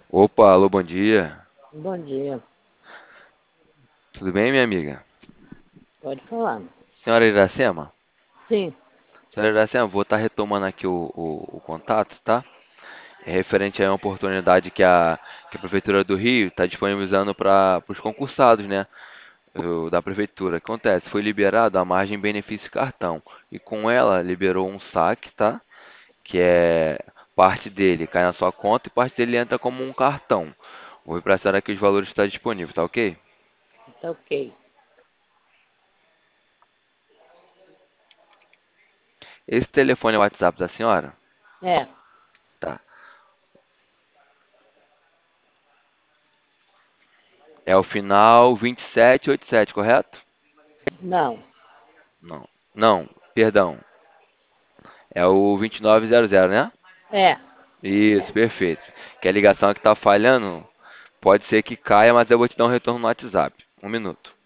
Opa, alô, bom dia. Bom dia, Tudo bem, minha amiga? pode falar. Senhora Iracema? Sim, Senhora Iracema, vou estar retomando aqui o contato, tá? É referente a uma oportunidade que a Prefeitura do Rio está disponibilizando para os concursados, né? Da Prefeitura. O que acontece? Foi liberado a margem benefício cartão. E com ela liberou um saque, tá? Que é parte dele cai na sua conta e parte dele entra como um cartão. Vou repassar aqui os valores que está disponível, tá ok? tá ok. Esse telefone é o WhatsApp da senhora? É, Tá. É o final 2787, correto? não, Não. Não, perdão. É o 2900, né? é, Isso, perfeito. Que a ligação que tá falhando pode ser que caia, mas eu vou te dar um retorno no WhatsApp. Um minuto.